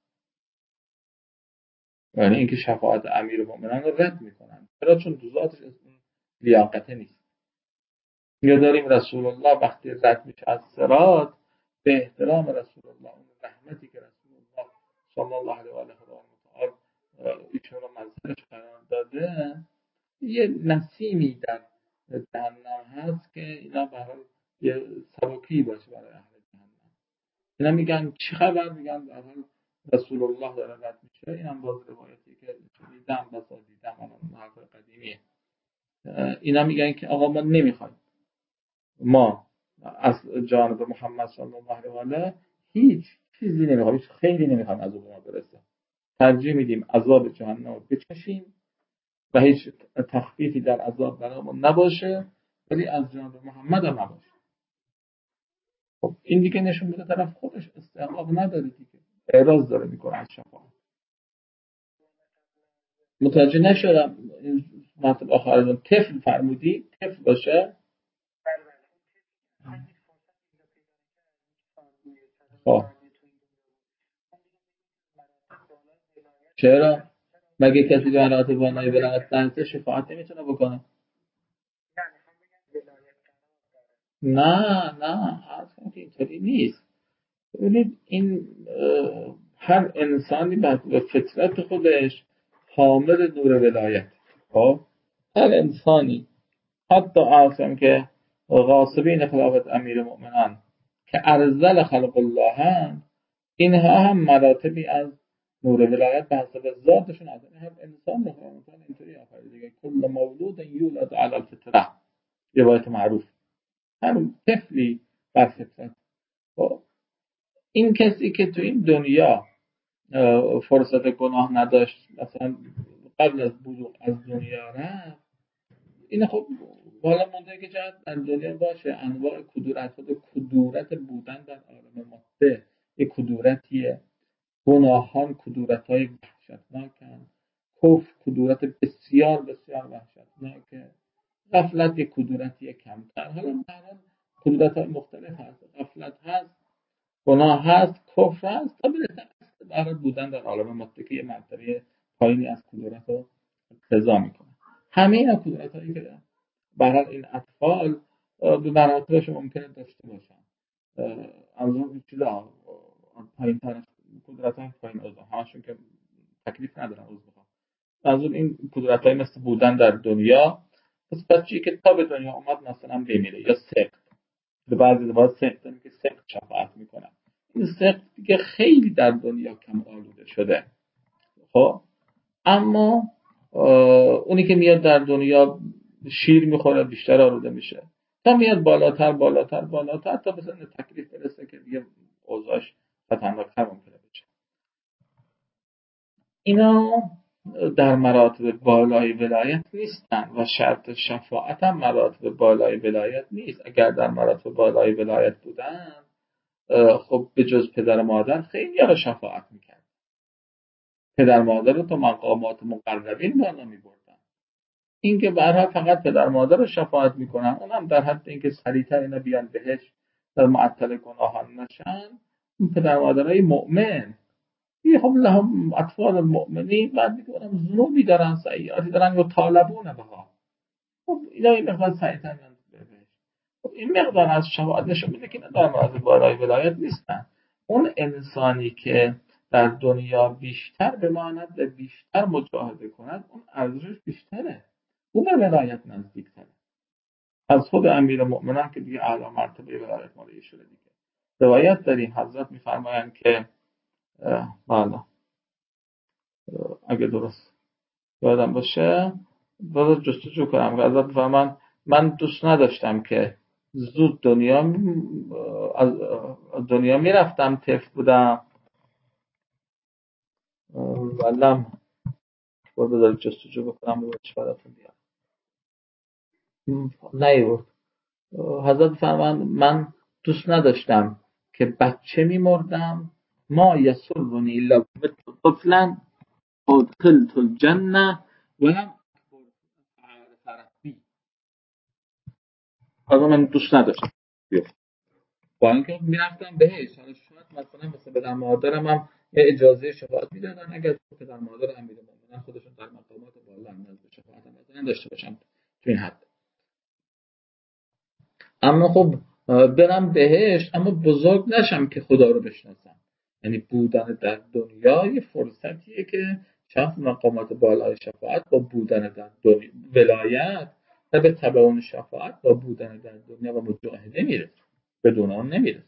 یعنی اینکه شفاعت امیر مؤمنان رو رد میکنن، چرا؟ چون تو ذاتش لیاقته نیست. یا داریم رسول الله وقتی رد میشه از صراط، به احترام رسول الله، اون رحمتی که رسول الله صلی الله علیه و آله و متعال ایشون رو مظهرش قرار داده، یه نسیمی در جهنم هست که اینا به حال یه سبکی باشه برای اهل جهنم. اینا میگن چه خبر؟ میگن به حال رسول الله داره رد میشه. اینم باز روایتی که دیدم بسا دیدم اون حرف قدیمیه. اینا میگن که آقا ما نمیخوایم، ما از جانب محمد صلی الله علیه و آله هیچ چیزی نمیخوایم، هیچ خیلی نمیخوایم از او به ما برسه، ترجیح میدیم عذاب جهنم رو بچشیم و هیچ تخفیفی در عذاب برامون نباشه، ولی از جانب محمد هم نباشه. خب این دیگه نشون میده طرف خودش استحقاق نداره دیگه، اعراض داره میکنه از شفاعت. متوجه نشدم مطلب آخر از طفل فرمودی؟ طفل باشه؟ خب چرا؟ مگه کسی به حالات بالای ولایت نرسه شفاعت نمیتونه بکنه؟ نه نه اصلا اینطوری نیست. ببینید این هر انسانی به فطرت خودش حامل نور ولایت، خب هر انسانی، حتی اصلا که غاصبین خلافت امیر مؤمنان که ارذل خلق الله هم، اینها هم مراتبی از نور ولایت به حسب ذاتشون هست. هر انسان رو خداوند اینطوری آفریده دیگه، کل مولود یولد علی الفطره، روایت معروف، هر طفلی بر فطرت. خب این کسی که تو این دنیا فرصت گناه نداشت، مثلا قبل از بلوغ از دنیا رفت، این خب حالا مونده که جهت در دنیا باشه انواع کدورت، خود کدورت بودن در عالم ماده یک کدورتیه، گناهان کدورت‌های وحشتناکن، کفر کدورت بسیار بسیار وحشتناکه، غفلت یک کدورتی کمتر. حالا مثلا کدورت‌های مختلف هست، غفلت هست، گناه هست، کفر هست، تا برسه برای بودن در عالم ماده که یه مرتبه پایینی از کدورت رو اقتضا میکنه. همه این کدورت هایی که برای این اطفال به مراتبش ممکنه داشته باشن، از اون چیزا پایین تر از کدورت های پایین اوضاع همشون که تکلیف ندارن عضو بخوام، از اون این کدورت های مثل بودن در دنیا. پس بچه‌ای که تا به دنیا اومد مثلا بمیره یا سقط، به بعضی دفعات سقط داریم که سقط شفاعت میکنن. این سقط دیگه خیلی در دنیا کم آلوده شده. خب اما اونی که میاد در دنیا شیر میخوره بیشتر آلوده میشه، تا میاد بالاتر بالاتر بالاتر تا به سن تکلیف برسه که دیگه اوضاعش خطرناکتر ممکنه بشه. اینا در مراتب بالای ولایت نیستن و شرط شفاعت هم مراتب بالای ولایت نیست. اگر در مراتب بالای ولایت بودن خب به جز پدر و مادر خیلی ها شفاعت میکرد. پدر مادر رو تو مقامات مقربین بالا میبردن. این که برها فقط پدر مادر رو شفاعت میکنن، اونم در حد اینکه سریعتر اینا بیان بهش در معطل گناهان نشن. این پدر مادرای مؤمن یه هم لهم اطفال مؤمنین، بعد میگم ذنوبی دارن سیئاتی دارن و طالبون بها. خب اینا این مقدار سریعتر میان بهش. خب این مقدار از شفاعت نشون میده که در مراتب بالای ولایت نیستن. اون انسانی که در دنیا بیشتر بماند و بیشتر مجاهده کند، اون ارزشش بیشتره، اون به ولایت نزدیکتره از خود امیرالمؤمنین که دیگه اعلی مرتبه ولایت مالی شده دیگه. روایت داریم حضرت میفرمایند که بالا اگه درست یادم باشه باید جستجو کنم که حضرت میفرمایند من دوست نداشتم که زود دنیا از دنیا میرفتم، طفل بودم ولم باید بذارید جستجو بکنم و چه براتون بیارم نیورد. حضرت فرمان من دوست نداشتم که بچه میمردم، ما یسرنی الا طفلا ادخلت الجنه ولم فرحی. حالا من دوست نداشتم با اینکه میرفتم بهش، حالا شاید مثلا مثل پدر مادرم هم یه اجازه شفاعت میدادن اگر پدر مادر امیرالمومنین خودشون در مقامات بالا نزد شفاعت مثلا داشته باشن تو این حد. اما خب برم بهشت اما بزرگ نشم که خدا رو بشناسم. یعنی بودن در دنیا یه فرصتیه که شخص مقامات بالای شفاعت با بودن در دنیا ولایت و به تبع اون شفاعت با بودن در دنیا و مجاهده میرسه، بدون اون نمیرسه.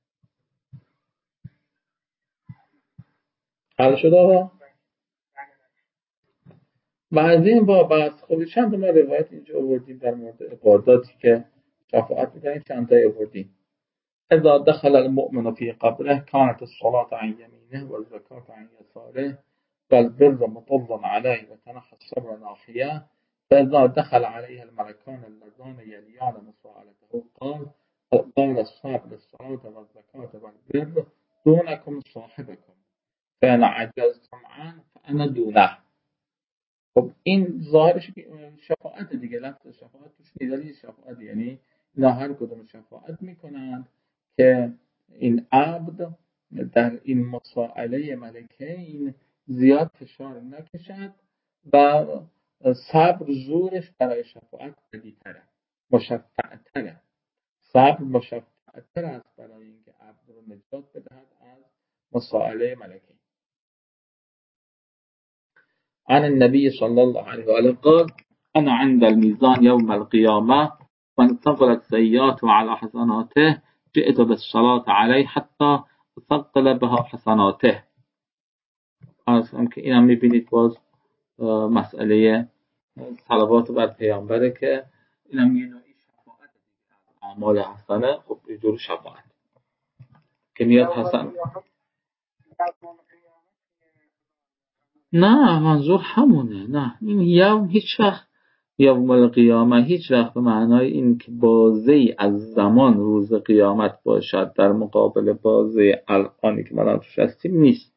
حل شد آقا؟ و از این بابت خب چند تا ما روایت اینجا آوردیم در مورد عباداتی که شفاعت میکنیم، چند تا آوردیم. اذا دخل المؤمن في قبره كانت الصلاة عن يمينه والزكاة عن يساره والبر مطل عليه وتنحى الشر ناحية فإذا دخل عليها الملكان اللذان يليان مساءلته قال قال الصاحب للصلاة والزكاة والبر دونكم صاحبكم فإن عجزتم عنه فأنا دونه. خب این ظاهرش شفاعت دیگه، لفظ شفاعت توش نیداری شفاعت، یعنی اینا هر کدوم شفاعت میکنند که این عبد در این مسائله ملکین زیاد فشار نکشد و صبر زورش برای شفاعت قوی‌تره، مشفع‌تره. صبر مشفع‌تر است برای اینکه عبد رو نجات بدهد از مسائله ملکین. عن النبي صلى الله عليه وآله قال أنا عند الميزان يوم القيامة وانتقلت سيئاته على حسناته جئت بالصلاة عليه حتى أثقل بها حسناته. اصلا که اینم میبینید باز مسئله صلوات بر پیامبره که اینم یه نوعی شفاعت اعمال حسنه. خب یه جور شفاعت که میاد حسن. نه منظور همونه، نه این یوم هیچ وقت یوم القیامه هیچ وقت به معنای این که بازی از زمان روز قیامت باشد در مقابل بازی الانی که ما توش هستیم نیست.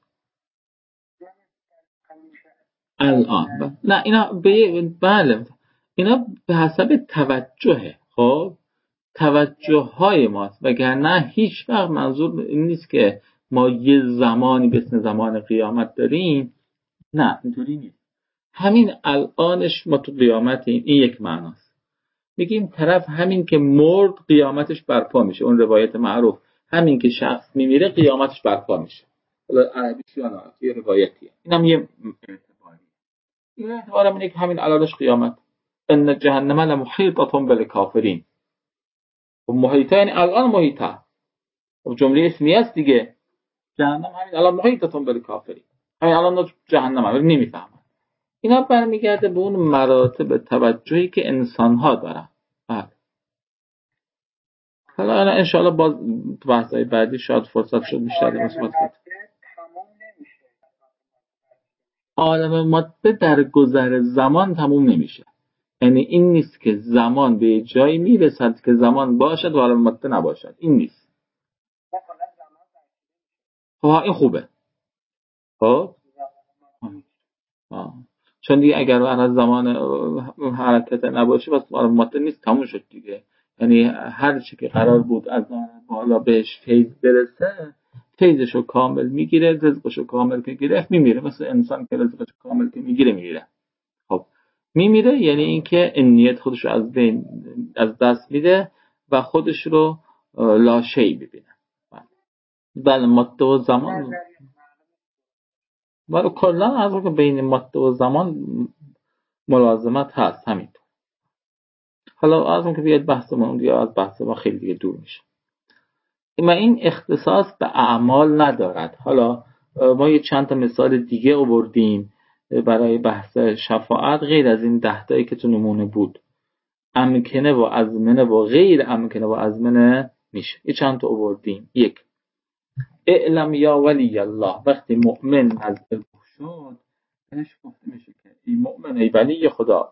الان نه اینا به بله اینا به حسب توجهه. خب توجه های ماست، وگرنه هیچ وقت منظور این نیست که ما یه زمانی به اسم زمان قیامت داریم نه اینطوری نیست. همین الانش ما تو قیامتیم. این یک معناست. میگیم طرف همین که مرد قیامتش برپا میشه. اون روایت معروف همین که شخص میمیره قیامتش برپا میشه. عربیش یا نه یه روایتیه. اینم یه اعتباری. این اعتبارم اینه که همین الانش قیامت. ان جهنم لمحیطة بالکافرین. و محیطه یعنی الان محیطه. و جمله اسمی است دیگه. جهنم همین الان محیطة بالکافرین. همین الان جهنم رو نمیفهمن. اینا برمیگرده به اون مراتب توجهی که انسان‌ها دارن. بله. حالا انا ان شاء الله باز تو بحث‌های بعدی شاید فرصت شد بیشتر مثبت کنیم. عالم ماده در گذر زمان تموم نمیشه. یعنی این نیست که زمان به جایی میرسد که زمان باشد و عالم ماده نباشد. این نیست. خب این خوبه. خب چون دیگه اگر از زمان حرکت نباشه پس عالم ماده نیست، تموم شد دیگه. یعنی هر چی که قرار بود از بالا بهش فیض برسه فیضشو کامل میگیره، رزقشو کامل که گرفت میمیره. مثل انسان که رزقشو کامل که میگیره میمیره. خب میمیره یعنی اینکه این نیت خودشو از بین از دست میده و خودش رو لاشی ببینه. بله ماده و زمان ولی کلا از که بین ماده و زمان ملازمت هست همین. حالا از که بیاد بحثمون دیگه از بحث ما خیلی دیگه دور میشه. اما این اختصاص به اعمال ندارد. حالا ما یه چند تا مثال دیگه آوردیم برای بحث شفاعت غیر از این ده تایی که تو نمونه بود. امکنه و ازمنه و غیر امکنه و ازمنه میشه. یه چند تا آوردیم. یک، اعلم یا ولی الله، وقتی مؤمن از روح شد بهش گفته میشه که ای مؤمن ای ولی خدا،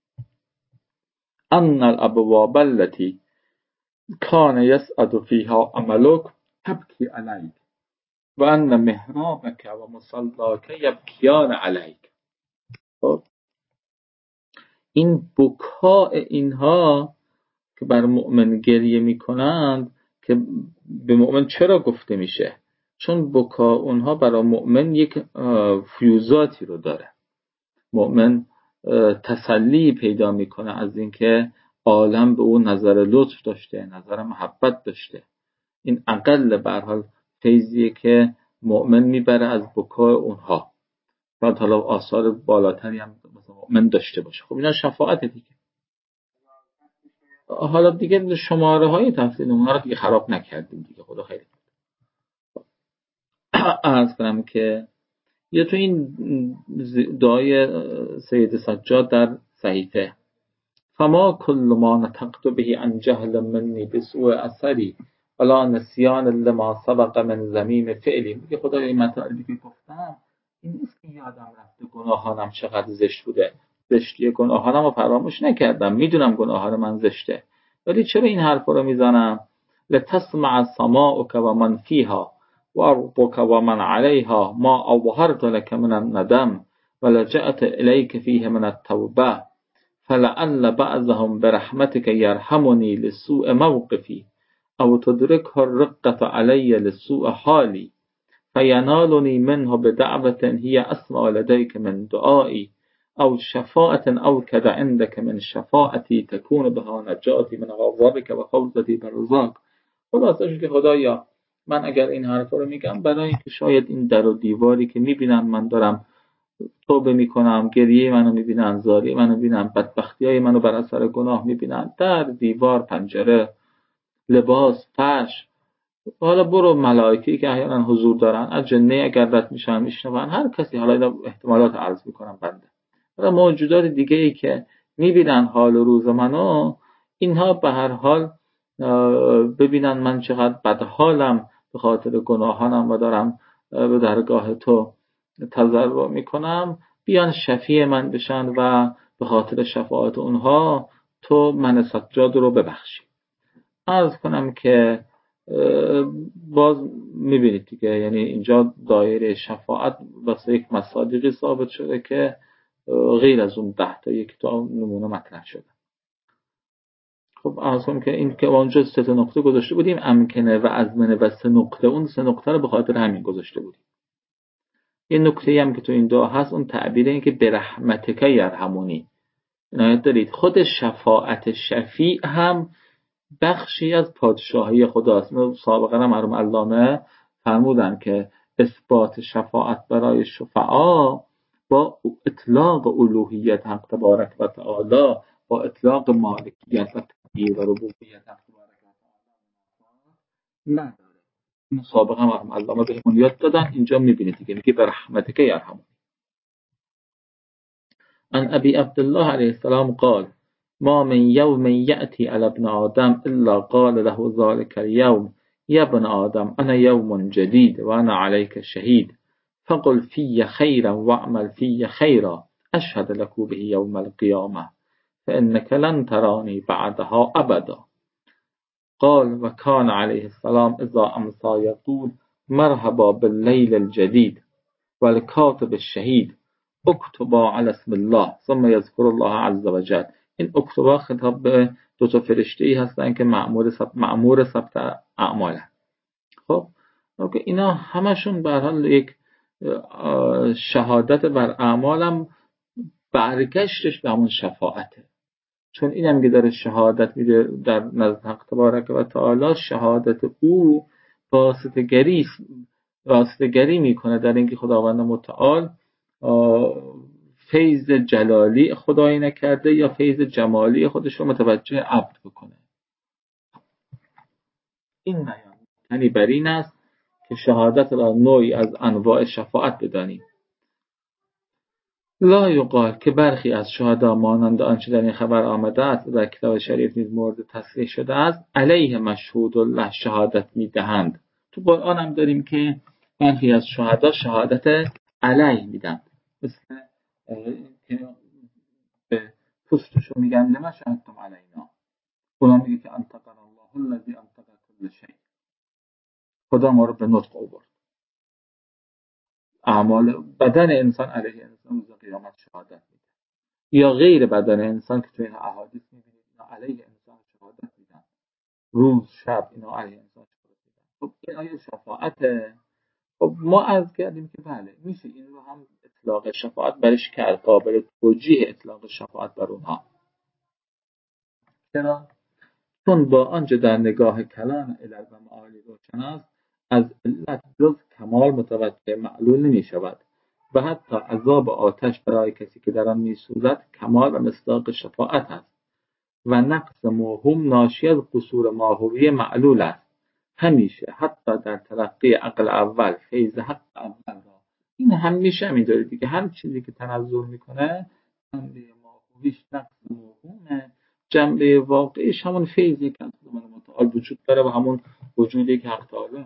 ان الابواب التي کان یسعد فیها عملک تبکی علیک و ان محرابک و مصلاک یبکیان علیک. خب این بکاء اینها که بر مؤمن گریه میکنند که به مؤمن چرا گفته میشه؟ چون بکاء اونها برای مؤمن یک فیوزاتی رو داره. مؤمن تسلی پیدا میکنه از اینکه عالم به اون نظر لطف داشته، نظر محبت داشته. این اقل به هر حال فیضیه که مؤمن میبره از بکاء اونها. بعد حالا آثار بالاتری هم مثلا مؤمن داشته باشه. خب اینا شفاعت دیگه. حالا دیگه شماره های تفصیل اونها رو دیگه خراب نکردیم دیگه. خدا خیلی عرض کنم که یا تو این دعای سید سجاد در صحیفه فما کل ما نطقت به عن جهل منی بسوء اثری ولا نسیان لما سبق من ذمیم فعلی. میگه خدا این مطالبی که گفتم این نیست که یادم رفته گناهانم چقدر زشت بوده، زشتی گناهانم رو فراموش نکردم، میدونم گناهان من زشته، ولی چرا این حرفا رو میزنم؟ لتسمع سماؤک و من فیها و ارضک و من علیها ما اوهرت لك من الندم ولجأت الیک فیه من التوبه فلعل بعضهم برحمتك يرحمني لسوء موقفي او تدرك الرقة علي لسوء حالي فینالنی منه بدعوة هي اسمع لديك من دعائي او شفاعة اوکد عندك من شفاعتي تكون بها نجاتی من غضبك و فوزتي برضاك. خلاصش که خدایا من اگر این حرفا رو میگم برای اینکه شاید این در و دیواری که میبینن من دارم توبه میکنم، گریه منو میبینن، زاری منو میبینن، بدبختی های منو بر اثر گناه میبینن، در دیوار پنجره لباس فرش، حالا برو ملائکه‌ای که احیانا حضور دارن، از جنه اگر رد میشن میشنون، هر کسی، حالا اینا احتمالات عرض میکنم بنده، حالا موجودات دیگه ای که میبینن حال و روز منو، اینها به هر حال ببینن من چقدر بدحالم به خاطر گناهانم و دارم به درگاه تو تضرع میکنم، بیان شفیع من بشن و به خاطر شفاعت اونها تو من سجاد رو ببخشی. عرض کنم که باز میبینید دیگه، یعنی اینجا دایره شفاعت واسه یک مصادیقی ثابت شده که غیر از اون ده تا یک تا نمونه مطرح شده. خب عرض کنم که این که اونجا سه تا نقطه گذاشته بودیم، امکنه و ازمنه و سه نقطه، اون سه نقطه رو به خاطر همین گذاشته بودیم. یه نکته هم که تو این دعا هست، اون تعبیر این که برحمتک یرحمونی، عنایت دارید خود شفاعت شفیع هم بخشی از پادشاهی خداست. سابقا هم مرحوم علامه فرمودن که اثبات شفاعت برای شفعا با اطلاق الوهیت حق تبارک و تعالی، با اطلاق مالکیت و تدبیر و ربوبیت حق تبارک و تعالی نداره. این سابقا مرحوم علامه بهمون یاد دادن. اینجا میبینید دیگه میگه به رحمتک یرحمون. عن ابی عبدالله علیه السلام قال ما من یوم یأتی علی ابن آدم الا قال له ذلك اليوم یا ابن آدم انا یوم جدید و انا علیک شهید فقل فی خیرا واعمل فی خیرا اشهد لك به یوم القیامه فانك لن ترانی بعدها ابدا. قال وكان عليه السلام اذا امسى يقول مرحبا باللیل الجدید والکاتب الشهید اکتبا علی اسم الله ثم یذکر الله عز وجل. این اکتبا خطاب به دو تا فرشته ای هستن که مأمور ثبت مأمور ثبت اعمال. خب اینا همشون به هر حال یک شهادت بر اعمالم برگشتش به همون شفاعته، چون اینم که داره شهادت میده در نزد حق تبارک و تعالی، شهادت او واسطه‌گری واسطه‌گری میکنه در اینکه خداوند متعال فیض جلالی خدایی نکرده یا فیض جمالی خودش رو متوجه عبد بکنه. این بیان یعنی بر این است که شهادت را نوعی از انواع شفاعت بدانیم. لا یقال که برخی از شهدا مانند آنچه در این خبر آمده است در کتاب شریف نیز مورد تصریح شده است علیه مشهود الله شهادت میدهند. تو قرآن هم داریم که برخی از شهدا شهادت علیه میدن، مثل که به پوستشو میگن لما شهدتم علینا، خدا میگه که انطقنا الله الذی انطق کل شیء، خدا ما رو به نطق آورد. اعمال بدن انسان علیه انسان روز قیامت شهادت میده، یا غیر بدن انسان که تو این احادیث میبینید اینا علیه انسان شهادت میدن، روز شب اینا علیه انسان شهادت میدن. خب این آیه شفاعته. خب ما عرض کردیم که بله میشه این رو هم اطلاق شفاعت برش کرد، قابل توجیه اطلاق شفاعت بر اونها. چرا؟ چون با آنچه در نگاه کلام علل و معالی روشن است، از علت جز کمال متوجه معلول نمی شود و حتی عذاب آتش برای کسی که در آن می سوزد کمال و مصداق شفاعت است و نقص موهوم ناشی از قصور ماهوی معلول است. همیشه حتی در تلقی عقل اول فیض حق اول را، این همیشه همینطوری دیگه، هر چیزی که تنزل میکنه جنبه ماهویش نقص موهومه، جنبه واقعیش همون فیضی که از خداوند متعال وجود داره و همون وجودی که حق تعالی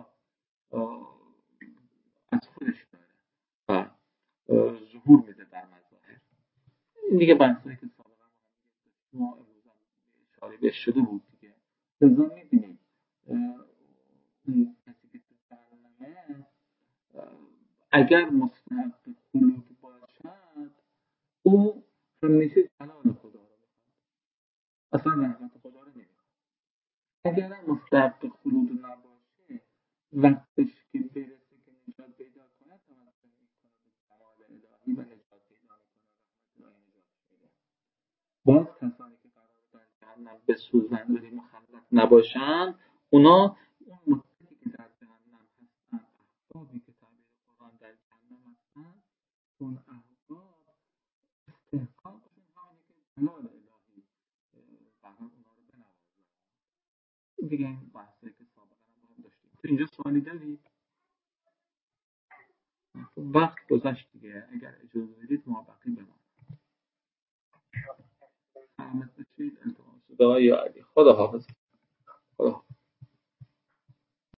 از خودش داره و ظهور میده در مظاهر. این دیگه بحثایی که سابقا ما امروز اشاره بهش شده بود دیگه. لذا میبینید اون کسی که تو برنامه اگر مستحق خلود باشد او همیشه جلال خدا رو میخواد، اصلا رحمت خدا رو نمیخواد. اگر مستحق خلود نباشه وقتش که برسه که نجات پیدا کنه توسل میکنه به کمال الهی و نجات پیدا میکنه، رحمت الهی نجات پیدا. باز کسانی که قرار در جهنم بسوزن ولی مخلد نباشن، اونا اون مدتی که در جهنم هستن، احبابی که تعبیر قرآن در جهنم هستن، اون احباب استحقاقشون همینه که جلال الهی برای اونا رو بنوازن. دیگه این بحثایی که سابقا هم داشتیم. تو اینجا سوالی دارید؟ وقت گذشت دیگه، اگر اجازه بدید ما بقی بمانم. سلامت باشید. التماس دعای علی. خدا حافظ.